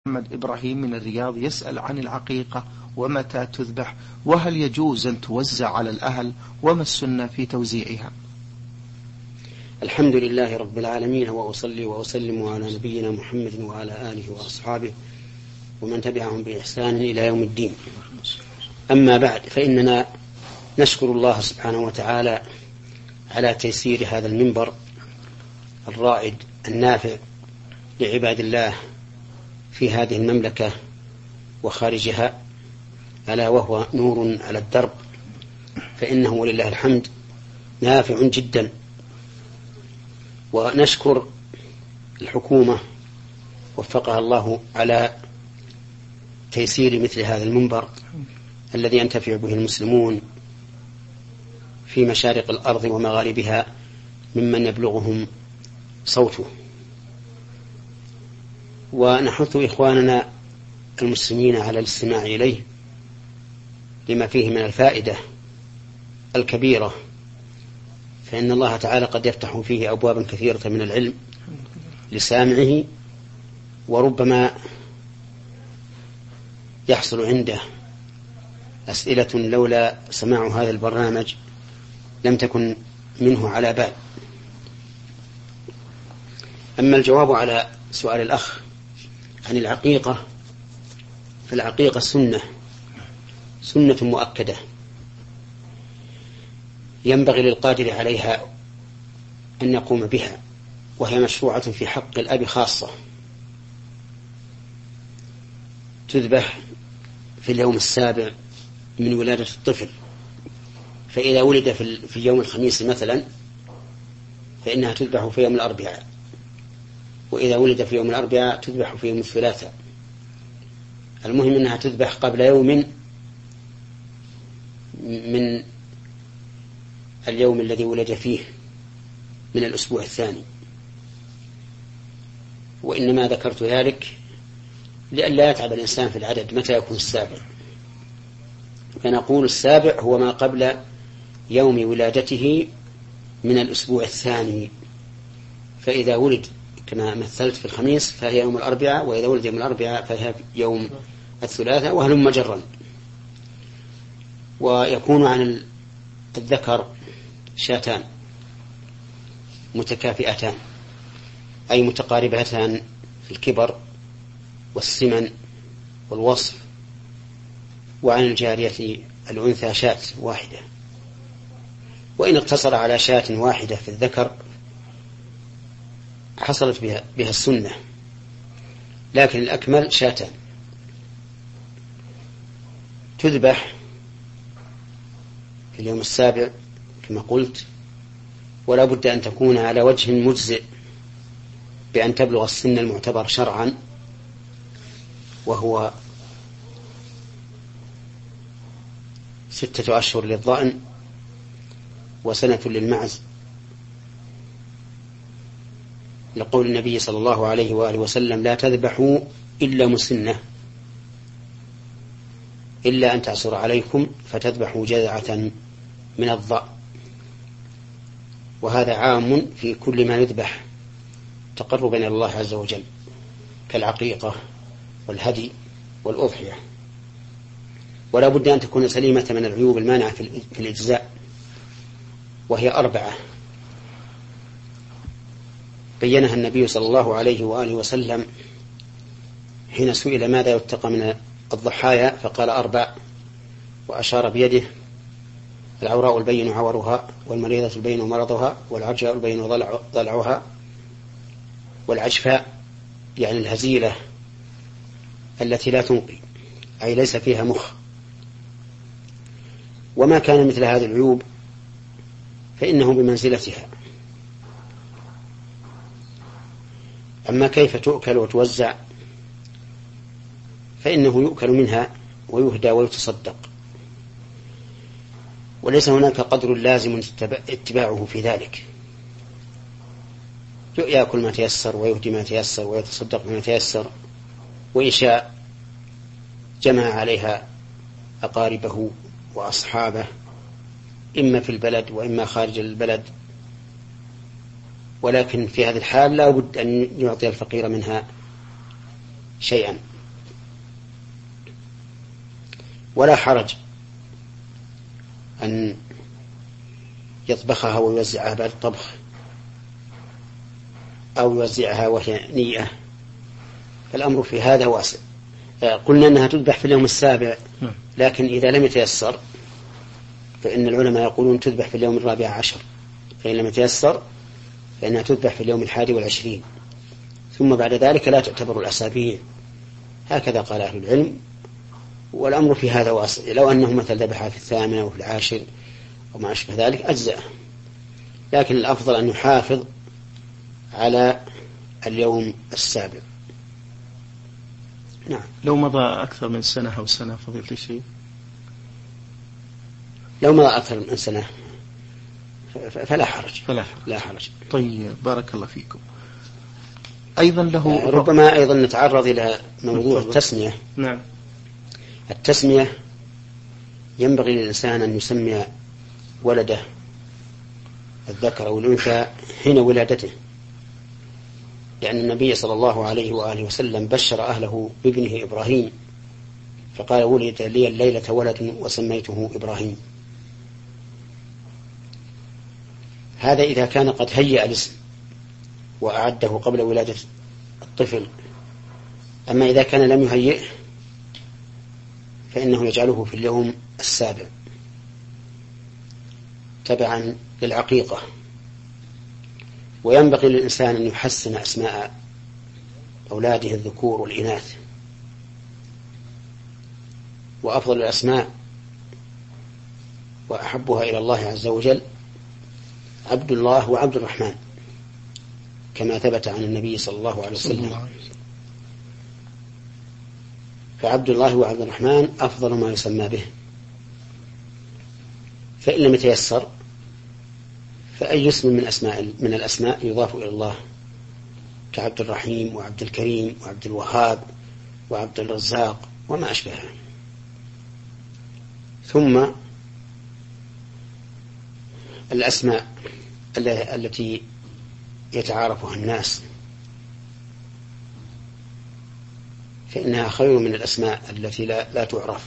محمد إبراهيم من الرياض يسأل عن العقيقة ومتى تذبح، وهل يجوز أن توزع على الأهل، وما السنة في توزيعها؟ الحمد لله رب العالمين، وأصلي وأسلم على نبينا محمد وعلى آله وأصحابه ومن تبعهم بإحسان إلى يوم الدين. أما بعد، فإننا نشكر الله سبحانه وتعالى على تيسير هذا المنبر الرائد النافع لعباد الله في هذه المملكة وخارجها، ألا وهو نور على الدرب، فإنه ولله الحمد نافع جدا. ونشكر الحكومة وفقها الله على تيسير مثل هذا المنبر الذي ينتفع به المسلمون في مشارق الأرض ومغاربها ممن يبلغهم صوته. ونحث إخواننا المسلمين على الاستماع إليه لما فيه من الفائدة الكبيرة، فإن الله تعالى قد يفتح فيه أبوابا كثيرة من العلم لسامعه، وربما يحصل عنده أسئلة لولا سماع هذا البرنامج لم تكن منه على بال. أما الجواب على سؤال الأخ عن العقيقة، فالعقيقة سنة مؤكدة ينبغي للقادر عليها أن يقوم بها، وهي مشروعة في حق الأب خاصة. تذبح في اليوم السابع من ولادة الطفل، فإذا ولد في يوم الخميس مثلا فإنها تذبح في يوم الأربعاء، وإذا ولد في يوم الأربعاء تذبح في يوم الثلاثاء. المهم أنها تذبح قبل يوم من اليوم الذي ولد فيه من الأسبوع الثاني. وإنما ذكرت ذلك لئلا يتعب الإنسان في العدد متى يكون السابع، فنقول السابع هو ما قبل يوم ولادته من الأسبوع الثاني. فإذا ولد كما مثلت في الخميس فهي يوم الأربعاء، وإذا ولد يوم الأربعاء فهي يوم الثلاثاء، وهلم جرا. ويكون عن الذكر شاتان متكافئتان، أي متقاربتان في الكبر والسمن والوصف، وعن الجارية الأنثى شاة واحدة. وإن اقتصر على شاة واحدة في الذكر حصلت بها السنة، لكن الأكمل شاتان. تذبح في اليوم السابع كما قلت، ولا بد أن تكون على وجه مجزئ بأن تبلغ السن المعتبر شرعا، وهو 6 أشهر للضأن وسنة للمعز، لقول النبي صلى الله عليه وآله وسلم: لا تذبحوا إلا مسنة، إلا أن تعصر عليكم فتذبحوا جذعة من الضأن. وهذا عام في كل ما يذبح تقربا إلى الله عز وجل، كالعقيقة والهدي والأضحية. ولا بد أن تكون سليمة من العيوب المانعة في الإجزاء، وهي 4 بينها النبي صلى الله عليه وآله وسلم حين سئل ماذا يتقى من الضحايا فقال 4، وأشار بيده: العوراء البين عورها، والمريضة البين مرضها، والعرجاء البين ضلعها، والعجفاء يعني الهزيلة التي لا تنقي، أي ليس فيها مخ. وما كان مثل هذه العيوب فإنه بمنزلتها. أما كيف تؤكل وتوزع فإنه يؤكل منها ويهدى ويتصدق، وليس هناك قدر لازم اتباعه في ذلك. يأكل ما تيسر ويهدي ما تيسر ويتصدق ما تيسر، وإن شاء جمع عليها أقاربه وأصحابه إما في البلد وإما خارج البلد. ولكن في هذه الحال لا بد أن يعطي الفقير منها شيئا. ولا حرج أن يطبخها ويوزعها بعد الطبخ أو يوزعها وهي نيئة، فالأمر في هذا واسع. قلنا أنها تذبح في اليوم السابع، لكن إذا لم يتيسر فإن العلماء يقولون تذبح في اليوم 14، فإن لم يتيسر فإنها تذبح في اليوم 21، ثم بعد ذلك لا تعتبر الأسابيع. هكذا قال أهل العلم، والأمر في هذا واسع. لو أنه مثل ذبحها في 8 أو في 10 وما أشبه ذلك أجزأ، لكن الأفضل أن يحافظ على اليوم السابع. نعم. لو مضى أكثر من سنة أو سنة فضيلة الشيخ؟ لو مضى أكثر من سنة فلا حرج. لا حرج. طيب، بارك الله فيكم. أيضا له ربما أيضا نتعرض إلى موضوع التسمية. نعم. التسمية ينبغي للإنسان أن يسمي ولده الذكر أو الأنثى حين ولادته، لأن النبي صلى الله عليه وآله وسلم بشر أهله بابنه إبراهيم فقال: ولد لي الليلة ولد وسميته إبراهيم. هذا إذا كان قد هيأ الاسم وأعده قبل ولادة الطفل. أما إذا كان لم يهيئه فإنه يجعله في اليوم السابع تبعا للعقيقة. وينبغي للإنسان أن يحسن أسماء أولاده الذكور والإناث، وأفضل الأسماء وأحبها إلى الله عز وجل عبد الله وعبد الرحمن، كما ثبت عن النبي صلى الله عليه وسلم. فعبد الله وعبد الرحمن أفضل ما يسمى به. فإن لم يتيسر فأي اسم من الأسماء يضاف إلى الله، كعبد الرحيم وعبد الكريم وعبد الوهاب وعبد الرزاق وما أشبهه. ثم الأسماء التي يتعارفها الناس فإنها خير من الأسماء التي لا تعرف.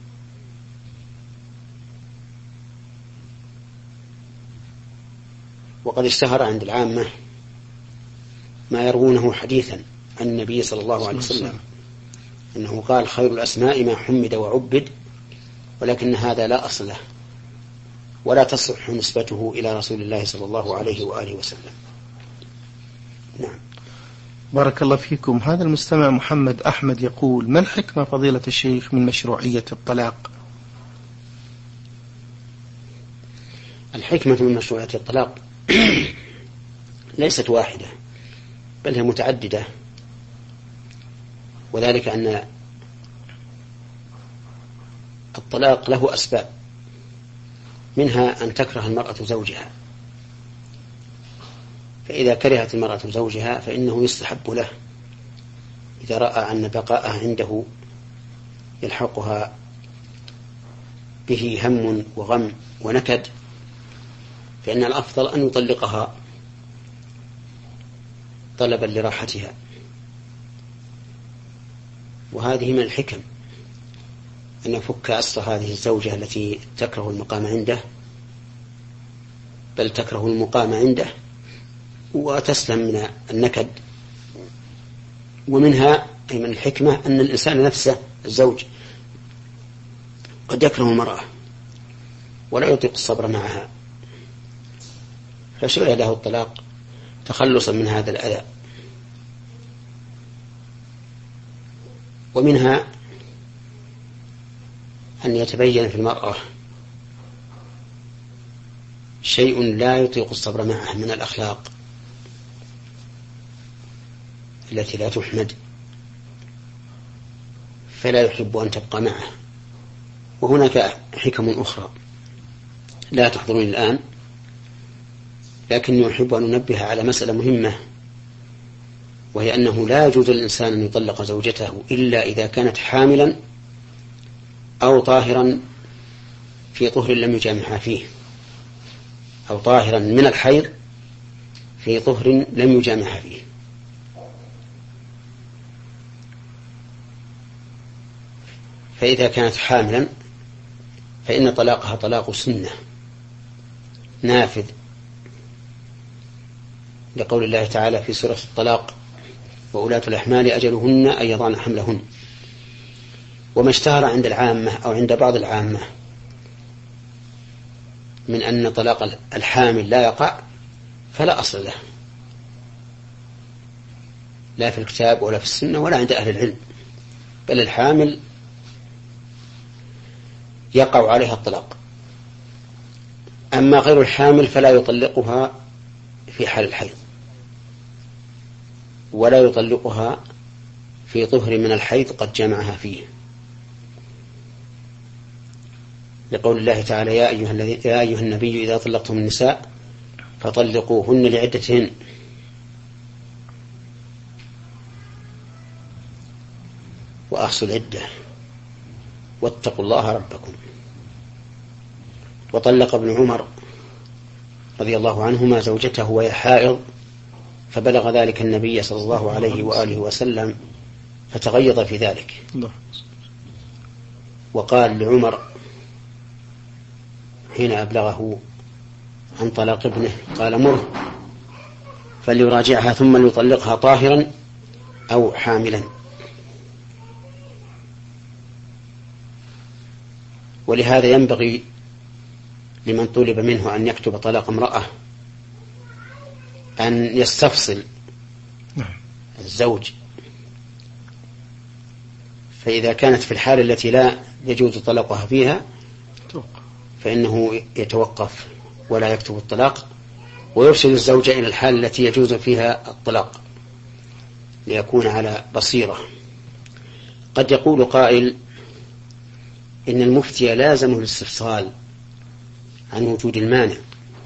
وقد اشتهر عند العامة ما يروونه حديثا عن النبي صلى الله عليه وسلم أنه قال: خير الأسماء ما حمد وعبد، ولكن هذا لا أصل له ولا تصح نسبته إلى رسول الله صلى الله عليه وآله وسلم. نعم. بارك الله فيكم. هذا المستمع محمد أحمد يقول: ما الحكمة فضيلة الشيخ من مشروعية الطلاق؟ الحكمة من مشروعية الطلاق ليست واحدة بل هي متعددة، وذلك أن الطلاق له أسباب، منها أن تكره المرأة زوجها، فإذا كرهت المرأة زوجها فإنه يستحب له إذا رأى أن بقاءها عنده يلحقها به هم وغم ونكد، فإن الأفضل أن يطلقها طلبا لراحتها. وهذه من الحكم أن يفك أسر هذه الزوجة التي تكره المقام عنده، بل تكره المقام عنده وتسلم من النكد. ومنها أي من الحكمة أن الإنسان نفسه الزوج قد يكره المرأة ولا يطيق الصبر معها، فشرع له الطلاق تخلصا من هذا الأذى. ومنها أن يتبين في المرأة شيء لا يطيق الصبر معه من الأخلاق التي لا تحمد، فلا يحب أن تبقى معه. وهناك حكم أخرى لا تحضرني الآن، لكني أحب أن أنبه على مسألة مهمة، وهي أنه لا يجوز للإنسان أن يطلق زوجته إلا إذا كانت حاملا أو طاهرا في طهر لم يجامعها فيه، أو طاهرا من الحيض في طهر لم يجامعها فيه. فإذا كانت حاملا فإن طلاقها طلاق سنة نافذ، لقول الله تعالى في سورة الطلاق: وأولاة الأحمال أجلهن أن يضعن حملهن. وما اشتهر عند العامة أو عند بعض العامة من أن طلاق الحامل لا يقع فلا أصل له، لا في الكتاب ولا في السنة ولا عند أهل العلم، بل الحامل يقع عليها الطلاق. أما غير الحامل فلا يطلقها في حال الحيض، ولا يطلقها في طهر من الحيض قد جمعها فيه، لقول الله تعالى: يا أيها النبي إذا طلقتم النساء فطلقوهن لعدتهن. وأحصوا العدة واتقوا الله ربكم. وطلق ابن عمر رضي الله عنهما زوجته وهي حائض، فبلغ ذلك النبي صلى الله عليه وآله وسلم فتغيظ في ذلك، وقال لعمر حين أبلغه عن طلاق ابنه، قال: مره فليراجعها ثم ليطلقها طاهرا أو حاملا. ولهذا ينبغي لمن طلب منه أن يكتب طلاق امرأة أن يستفصل الزوج، فإذا كانت في الحالة التي لا يجوز طلاقها فيها فإنه يتوقف ولا يكتب الطلاق، ويرسل الزوجة إلى الحالة التي يجوز فيها الطلاق ليكون على بصيرة. قد يقول قائل: إن المفتي لازمه الاستفصال عن وجود المانع،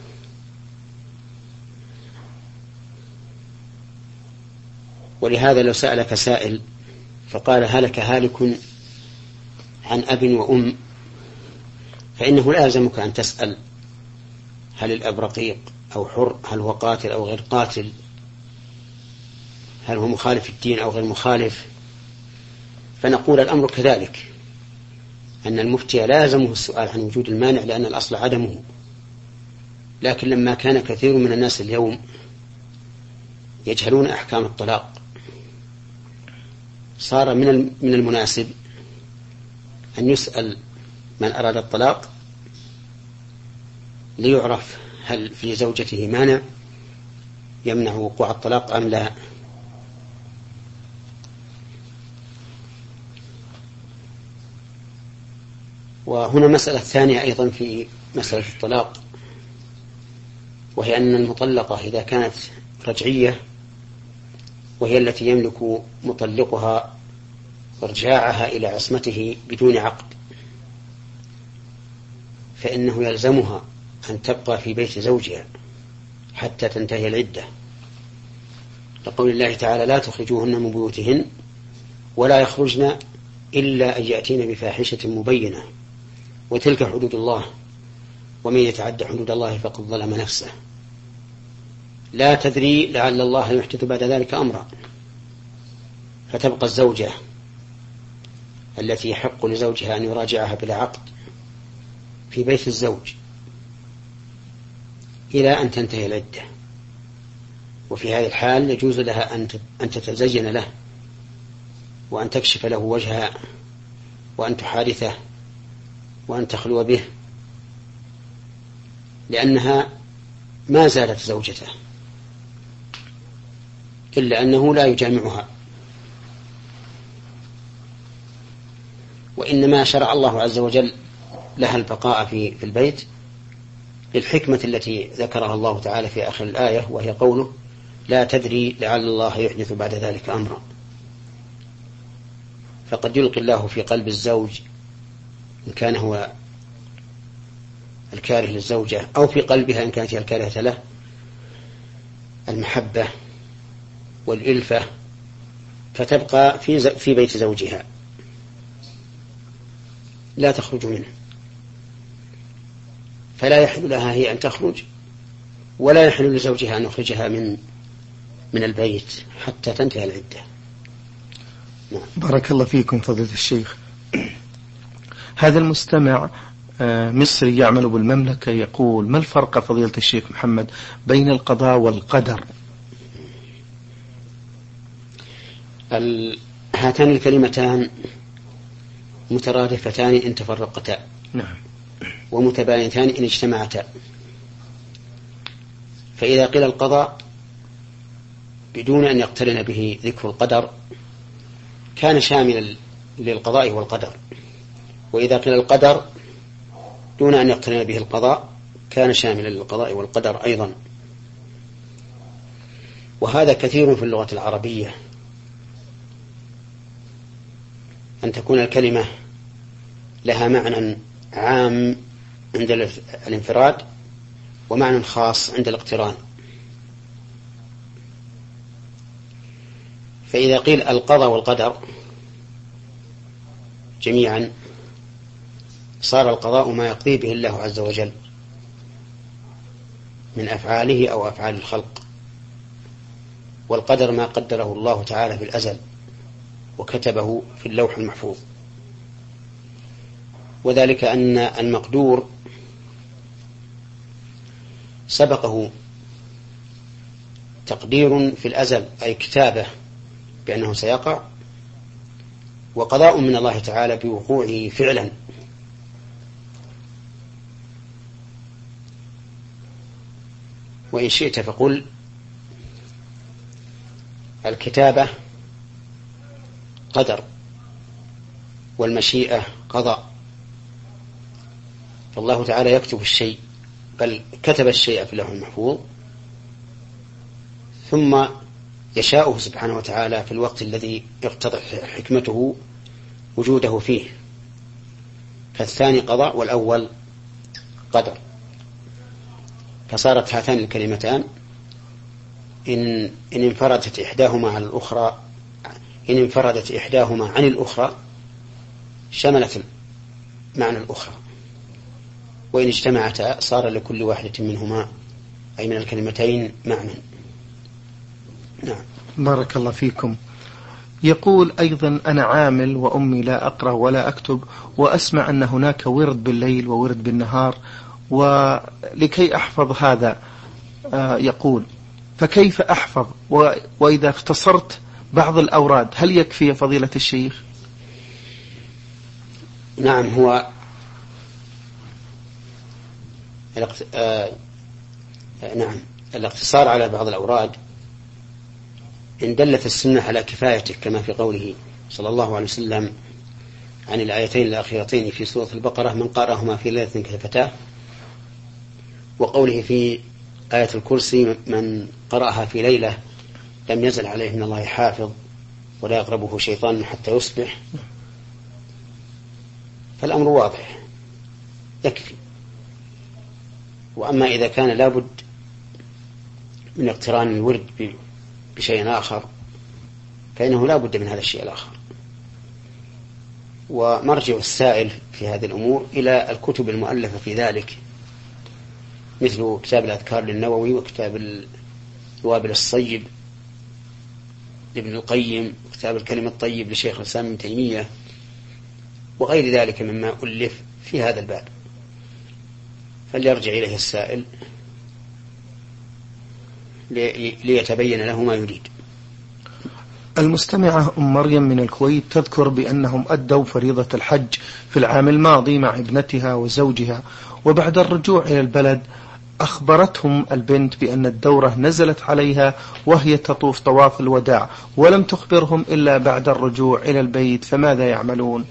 ولهذا لو سألك سائل فقال: هلك هالك عن أب وأم، فإنه لازمك أن تسأل: هل الأب رقيق أو حر؟ هل هو قاتل أو غير قاتل؟ هل هو مخالف في الدين أو غير مخالف؟ فنقول الأمر كذلك، أن المفتي لازمه السؤال عن وجود المانع لأن الأصل عدمه. لكن لما كان كثير من الناس اليوم يجهلون أحكام الطلاق، صار من المناسب أن يسأل من أراد الطلاق ليعرف هل في زوجته مانع يمنع وقوع الطلاق أم لا. وهنا مسألة ثانية أيضا في مسألة الطلاق، وهي أن المطلقة إذا كانت رجعية وهي التي يملك مطلقها إرجاعها إلى عصمته بدون عقد، فإنه يلزمها أن تبقى في بيت زوجها حتى تنتهي العدة، لقول الله تعالى: لا تخرجوهن من بيوتهن ولا يخرجن إلا أن يأتين بفاحشة مبينة وتلك حدود الله ومن يتعد حدود الله فقد ظلم نفسه. لا تدري لعل الله يحدث بعد ذلك أمرا. فتبقى الزوجة التي يحق لزوجها أن يراجعها بلا عقد في بيت الزوج إلى أن تنتهي العدة، وفي هذه الحال يجوز لها أن تتزين له وأن تكشف له وجهها وأن تحادثه وأن تخلو به، لأنها ما زالت زوجته إلا أنه لا يجامعها. وإنما شرع الله عز وجل لها البقاء في البيت للحكمة التي ذكرها الله تعالى في آخر الآية، وهي قوله: لا تدري لعل الله يحدث بعد ذلك أمرا. فقد يلقي الله في قلب الزوج إن كان هو الكاره للزوجة أو في قلبها إن كانت هي الكارهة له المحبة والإلفة، فتبقى في بيت زوجها لا تخرج منه، فلا يحل لها هي أن تخرج ولا يحل لزوجها أن يخرجها من البيت حتى تنتهي العدة. بارك الله فيكم فضيلة الشيخ. هذا المستمع مصري يعمل بالمملكة يقول: ما الفرق فضيلة الشيخ محمد بين القضاء والقدر؟ هاتان الكلمتان مترادفتان إن تفرقتا، نعم، ومتباينتان إن اجتمعتا. فإذا قيل القضاء بدون أن يقترن به ذكر القدر كان شاملا للقضاء والقدر، وإذا قيل القدر دون أن يقترن به القضاء كان شاملا للقضاء والقدر أيضا. وهذا كثير في اللغة العربية، أن تكون الكلمة لها معنى عام عند الانفراد ومعنى خاص عند الاقتران. فإذا قيل القضاء والقدر جميعا صار القضاء ما يقضي به الله عز وجل من أفعاله أو أفعال الخلق، والقدر ما قدره الله تعالى في الأزل وكتبه في اللوح المحفوظ. وذلك أن المقدور سبقه تقدير في الأزل أي كتابة بأنه سيقع، وقضاء من الله تعالى بوقوعه فعلا. وإن شئت فقل الكتابة قدر والمشيئة قضاء. فالله تعالى يكتب الشيء، بل كتب الشيء في اللوح المحفوظ، ثم يشاءه سبحانه وتعالى في الوقت الذي يقتضي حكمته وجوده فيه، فالثاني قضاء والأول قدر. فصارت هاتان الكلمتان إن انفردت إحداهما عن الأخرى، إن انفردت إحداهما عن الأخرى شملت معنى الأخرى، وإن اجتمعتا صار لكل واحدة منهما أي من الكلمتين معنى. نعم. بارك الله فيكم. يقول أيضا: أنا عامل وأمي لا أقرأ ولا أكتب، وأسمع أن هناك ورد بالليل وورد بالنهار، ولكي أحفظ هذا يقول فكيف أحفظ؟ وإذا اختصرت بعض الأوراد هل يكفي يا فضيلة الشيخ؟ نعم، هو نعم الاقتصار على بعض الأوراد إن دلت السنة على كفايته، كما في قوله صلى الله عليه وسلم عن الآيتين الأخيرتين في سورة البقرة: من قرأهما في ليلة كفتاه، وقوله في آية الكرسي: من قرأها في ليلة لم يزل عليه من الله حافظ ولا يقربه شيطان حتى يصبح. فالأمر واضح يكفي. وأما إذا كان لابد من اقتران الورد بشيء آخر فإنه لا بد من هذا الشيء الآخر. ومرجع السائل في هذه الأمور إلى الكتب المؤلفة في ذلك، مثل كتاب الأذكار للنووي، وكتاب الوابل الصيب لابن القيم، وكتاب الكلم الطيب لشيخ الإسلام ابن تيمية، وغير ذلك مما ألف في هذا الباب، فليرجع إليه السائل ليتبين له ما يريد. المستمعة أم مريم من الكويت تذكر بأنهم أدوا فريضة الحج في العام الماضي مع ابنتها وزوجها، وبعد الرجوع إلى البلد أخبرتهم البنت بأن الدورة نزلت عليها وهي تطوف طواف الوداع، ولم تخبرهم إلا بعد الرجوع إلى البيت، فماذا يعملون؟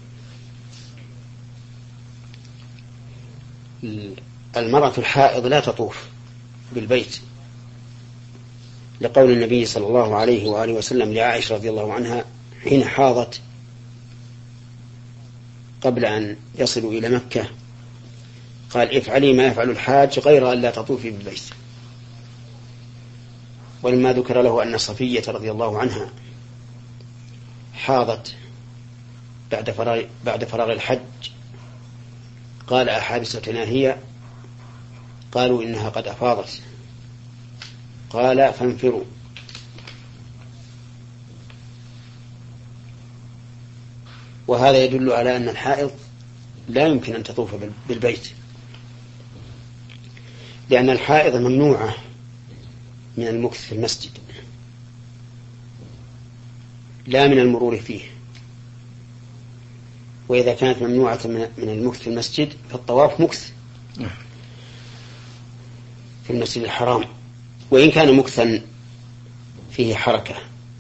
المرأة الحائض لا تطوف بالبيت، لقول النبي صلى الله عليه وآله وسلم لعائشة رضي الله عنها حين حاضت قبل أن يصلوا إلى مكة: قال: افعلي ما يفعل الحاج غير أن لا تطوفي بالبيت. ولما ذكر له أن صفية رضي الله عنها حاضت بعد فراغ الحج قال: أحابستنا هي؟ قالوا: إنها قد أفاضت. قال: فانفروا. وهذا يدل على أن الحائض لا يمكن أن تطوف بالبيت، لأن الحائض ممنوعة من المكث في المسجد لا من المرور فيه. وإذا كانت ممنوعة من المكث في المسجد فالطواف مكث في المسجد الحرام، وإن كان مكثا فيه حركة.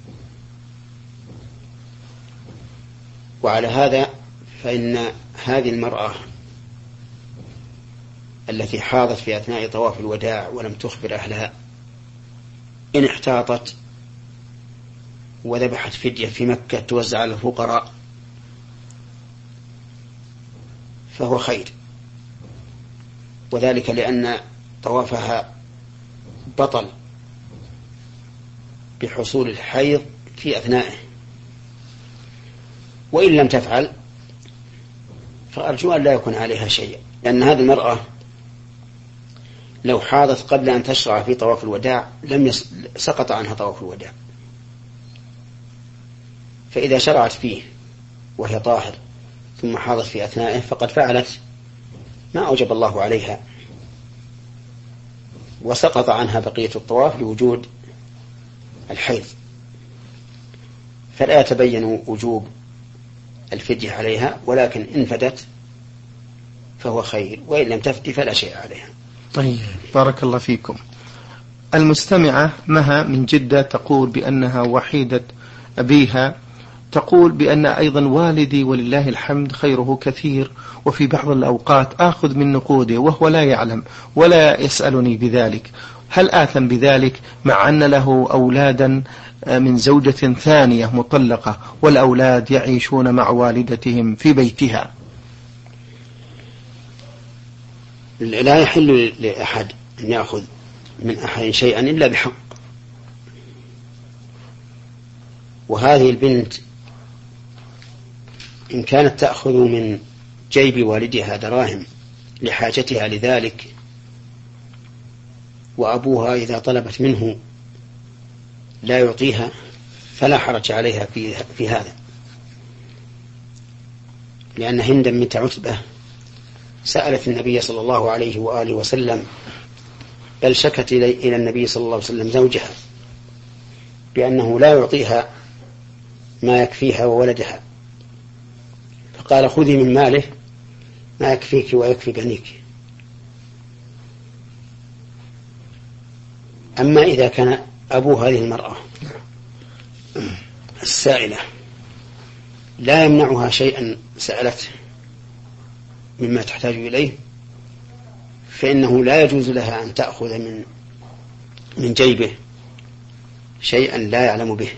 وعلى هذا فإن هذه المرأة التي حاضت في أثناء طواف الوداع ولم تخبر أهلها إن احتاطت وذبحت فدية في مكة توزع على الفقراء فهو خير، وذلك لأن طوافها بطل بحصول الحيض في أثنائه. وإن لم تفعل فأرجو أن لا يكون عليها شيء، لأن هذه المرأة لو حاضت قبل أن تشرع في طواف الوداع سقط عنها طواف الوداع، فإذا شرعت فيه وهي طاهر ثم حاضت في أثنائه فقد فعلت ما أوجب الله عليها، وسقط عنها بقية الطواف لوجود الحيض، فلا يتبين وجوب الفدية عليها، ولكن إن فدت فهو خير، وإن لم تفدي فلا شيء عليها. طيب، بارك الله فيكم. المستمعة مها من جدة تقول بأنها وحيدة أبيها، تقول بأن أيضا والدي ولله الحمد خيره كثير، وفي بعض الأوقات آخذ من نقوده وهو لا يعلم ولا يسألني بذلك، هل آثم بذلك مع أن له أولادا من زوجة ثانية مطلقة والأولاد يعيشون مع والدتهم في بيتها؟ لا يحل لأحد أن يأخذ من أحد شيئا إلا بحق. وهذه البنت إن كانت تأخذ من جيب والدها دراهم لحاجتها لذلك، وأبوها إذا طلبت منه لا يعطيها، فلا حرج عليها في هذا، لأن هند بنت عتبة سألت النبي صلى الله عليه وآله وسلم، بل شكت إلى النبي صلى الله عليه وسلم زوجها بأنه لا يعطيها ما يكفيها وولدها، فقال خذي من ماله ما يكفيك ويكفي بنيك. أما إذا كان أبو هذه المرأة السائلة لا يمنعها شيئا سألته مما تحتاج إليه، فإنه لا يجوز لها أن تأخذ من جيبه شيئا لا يعلم به.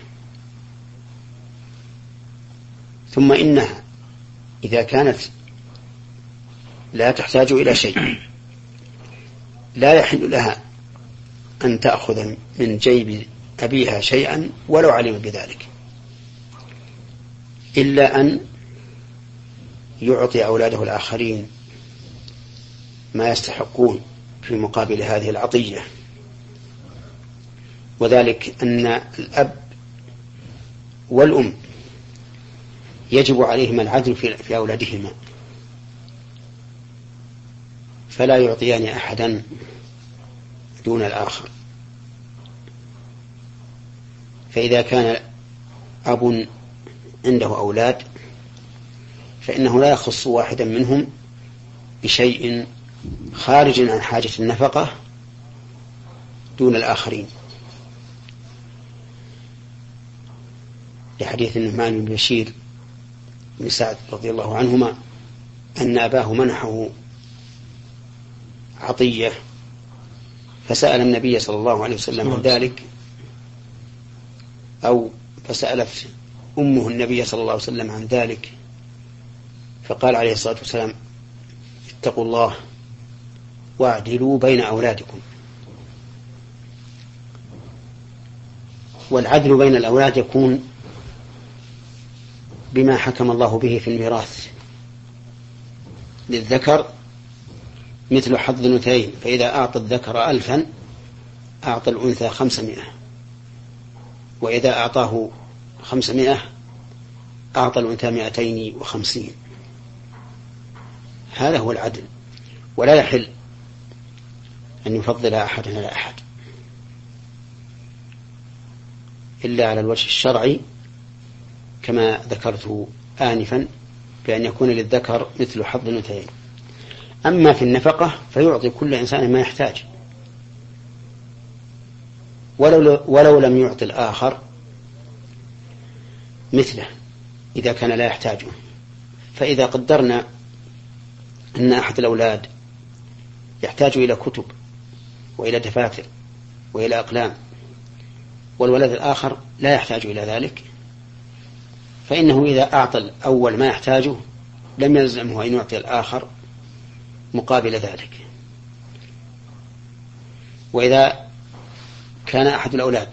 ثم إنها إذا كانت لا تحتاج إلى شيء لا يحل لها أن تأخذ من جيب أبيها شيئا ولو علم بذلك، إلا أن يعطي أولاده الآخرين ما يستحقون في مقابل هذه العطية، وذلك أن الأب والأم يجب عليهما العدل في أولادهما، فلا يعطيان أحدا دون الآخر. فإذا كان أب عنده أولاد فإنه لا يخص واحدا منهم بشيء خارج عن حاجة النفقة دون الآخرين، لحديث النعمان بن بشير بن سعد رضي الله عنهما أن أباه منحه عطية فسأل النبي صلى الله عليه وسلم عن ذلك، أو فسألت أمه النبي صلى الله عليه وسلم عن ذلك، فقال عليه الصلاة والسلام اتقوا الله واعدلوا بين أولادكم. والعدل بين الأولاد يكون بما حكم الله به في الميراث، للذكر مثل حظ الأنثيين، فإذا أعطى الذكر 1000 أعطى الأنثى 500، وإذا أعطاه 500 أعطى الأنثى 250. هذا هو العدل، ولا يحل أن يفضل أحد على أحد إلا على الوجه الشرعي كما ذكرت آنفا، بأن يكون للذكر مثل حظ الأنثيين. أما في النفقة فيعطي كل إنسان ما يحتاج، ولو لم يعطي الآخر مثله إذا كان لا يحتاجه. فإذا قدرنا أن أحد الأولاد يحتاج إلى كتب وإلى دفاتر وإلى أقلام، والولد الآخر لا يحتاج إلى ذلك، فإنه إذا أعطى الأول ما يحتاجه لم يلزمه أن يعطي الآخر مقابل ذلك. وإذا كان أحد الأولاد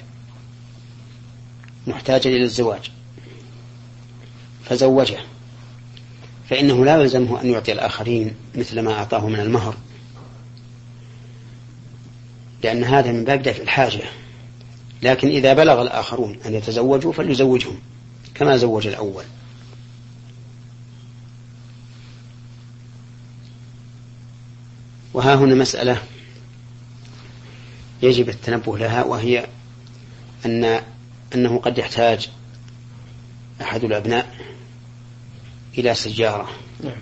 محتاجا إلى الزواج فزوجه، فإنه لا يلزمه أن يعطي الآخرين مثل ما أعطاه من المهر، لأن هذا من باب دفع الحاجة. لكن إذا بلغ الآخرون أن يتزوجوا فليزوجهم كما زوج الأول. وها هنا مسألة يجب التنبه لها، وهي أنه قد يحتاج أحد الأبناء إلى سيارة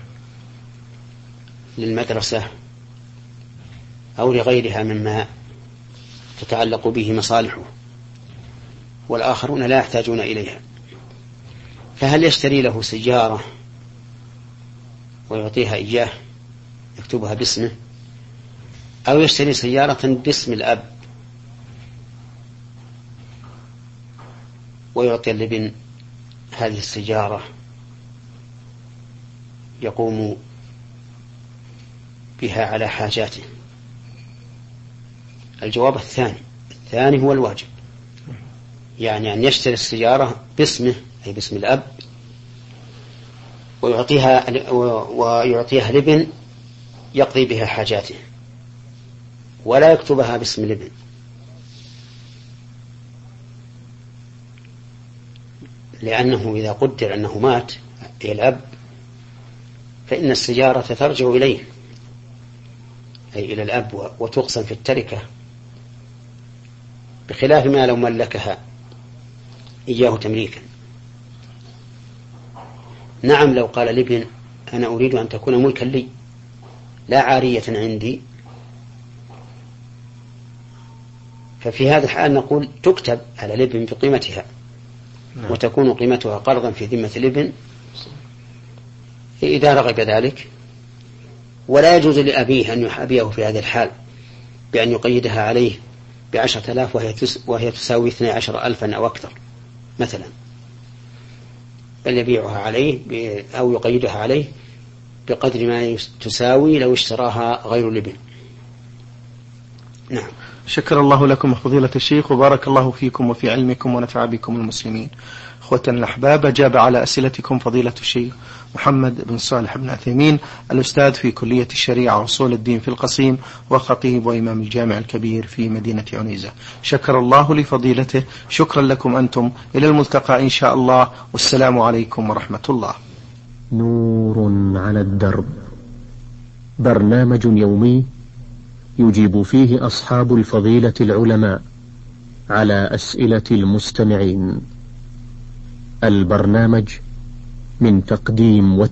للمدرسة أو لغيرها مما تتعلق به مصالحه، والآخرون لا يحتاجون إليها، فهل يشتري له سيارة ويعطيها إياه يكتبها باسمه، أو يشتري سيارة باسم الأب ويعطي الابن هذه السيارة يقوم بها على حاجاته؟ الجواب الثاني هو الواجب، يعني أن يشتري السيارة باسمه أي باسم الأب ويعطيها الابن يقضي بها حاجاته، ولا يكتبها باسم الابن، لأنه إذا قدر أنه مات أي الأب فإن السيارة ترجع إليه أي إلى الأب وتقسم في التركة، بخلاف ما لو ملكها إياه تمليكا. نعم لو قال الابن أنا أريد أن تكون ملكا لي لا عارية عندي، ففي هذا الحال نقول تكتب على الابن بقيمتها وتكون قيمتها قرضا في ذمة الابن إذا رغب ذلك، ولا يجوز لأبيه أن يحابيه في هذه الحال بأن يقيدها عليه ب10,000 وهي تساوي 12,000 أو أكثر مثلا، بل يبيعها عليه أو يقيدها عليه بقدر ما تساوي لو اشتراها غير الابن. نعم. شكر الله لكم فضيلة الشيخ وبارك الله فيكم وفي علمكم ونفع بكم المسلمين. أخوتنا الأحباب، أجاب على أسئلتكم فضيلة الشيخ محمد بن صالح بن عثيمين، الأستاذ في كلية الشريعة وأصول الدين في القصيم وخطيب وإمام الجامع الكبير في مدينة عنيزة. شكر الله لفضيلته. شكرا لكم أنتم، إلى الملتقى إن شاء الله، والسلام عليكم ورحمة الله. نور على الدرب، برنامج يومي يجيب فيه أصحاب الفضيلة العلماء على أسئلة المستمعين. البرنامج من تقديم